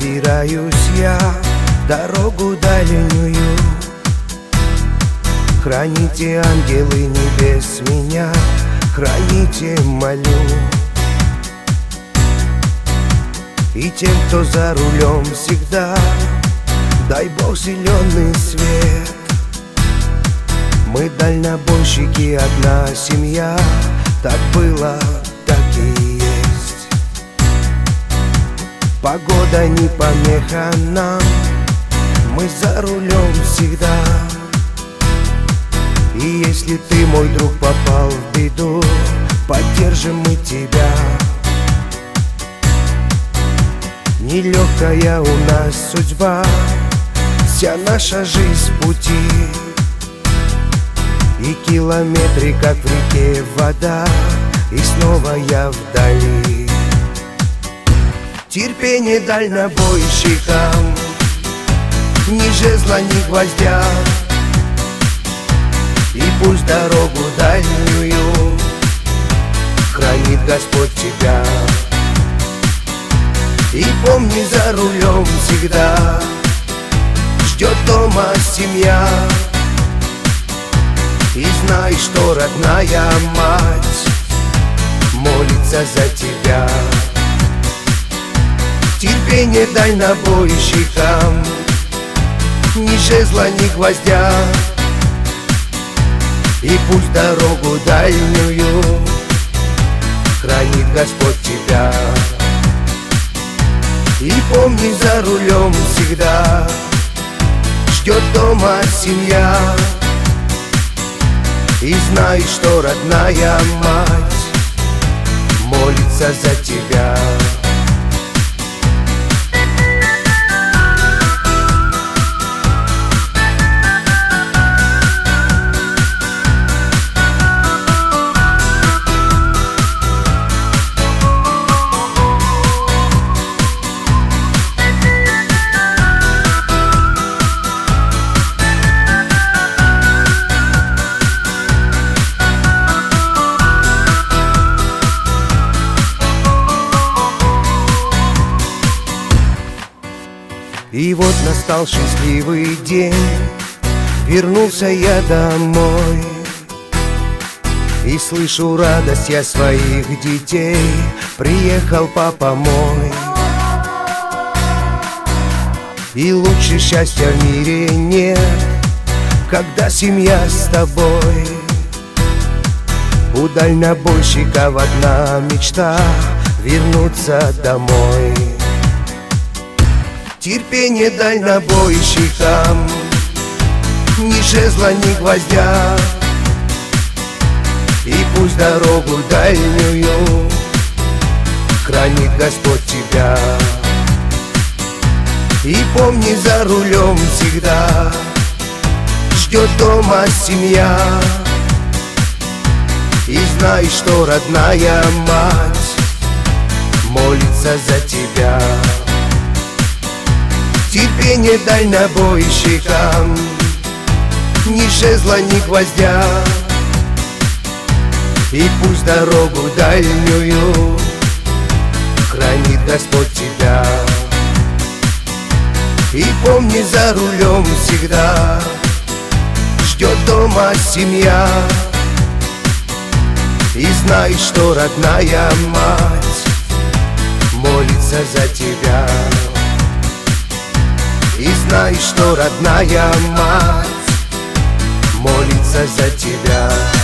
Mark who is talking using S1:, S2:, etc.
S1: собираюсь я в дорогу дальнюю. Храните, ангелы небес, меня, храните, молю. И тем, кто за рулем всегда, дай Бог зеленый свет. Мы дальнобойщики, одна семья, так было, так и есть. Погода не помеха нам, мы за рулем всегда. И если ты, мой друг, попал в беду, поддержим мы тебя. Нелегкая у нас судьба, вся наша жизнь в пути. И километры, как в реке вода, и снова я вдали. Терпение дальнобойщикам, ни жезла, ни гвоздя. И пусть дорогу дальнюю хранит Господь тебя. И помни, за рулем всегда ждет дома семья. И знай, что родная мать молится за тебя. Терпение дальнобойщикам, ни жезла, ни гвоздя. И пусть дорогу дальнюю хранит Господь тебя. И помни, за рулем всегда ждет дома семья. И знай, что родная мать молится за тебя. И вот настал счастливый день, вернулся я домой. И слышу радость я своих детей, приехал папа мой. И лучше счастья в мире нет, когда семья с тобой. У дальнобойщиков одна мечта — вернуться домой. Терпение дальнобойщикам, ни жезла, ни гвоздя. И пусть дорогу дальнюю хранит Господь тебя. И помни, за рулем всегда ждет дома семья. И знай, что родная мать молится за тебя. Терпение дальнобойщикам, ни жезла, ни гвоздя. И пусть дорогу дальнюю хранит Господь тебя. И помни, за рулем всегда ждет дома семья. И знай, что родная мать молится за тебя. И знай, что родная мать молится за тебя.